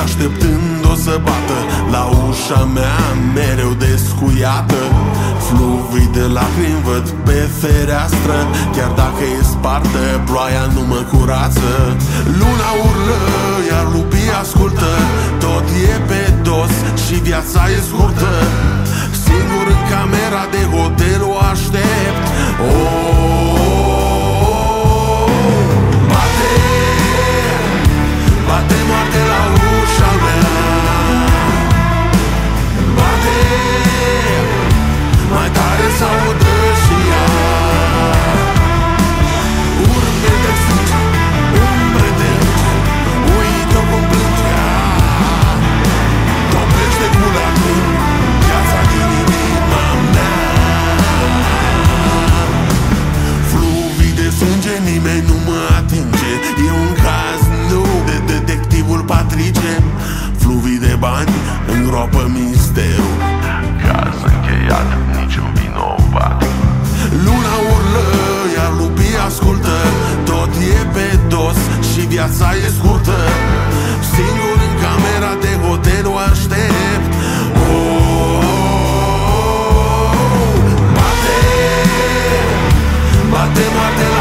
așteptând o să bată la ușa mea, mereu descuiată. Fluvii de lacrimi văd pe fereastră, chiar dacă e spartă, ploaia nu mă curăță. Luna urlă, iar lupii ascultă, tot e pe dos și viața e scurtă. Singur în camera de hotel o aștept. Bate moarte la ușa mea. Bate mai tare să audă și ea. Urme de sânge, umbre de înger, uită cum plângea. Topește cu lacrimi viața din inima mea. Fluvii de sânge, nimeni nu mă atinge. E un caz nou de detectivul Patrice. Fluvii de bani îngropă misterul. Caz încheiat, niciun vinovat. Luna urlă, iar lupii ascultă, tot e pe dos și viața e scurtă. Singur în camera de hotel o aștept. Bate moarte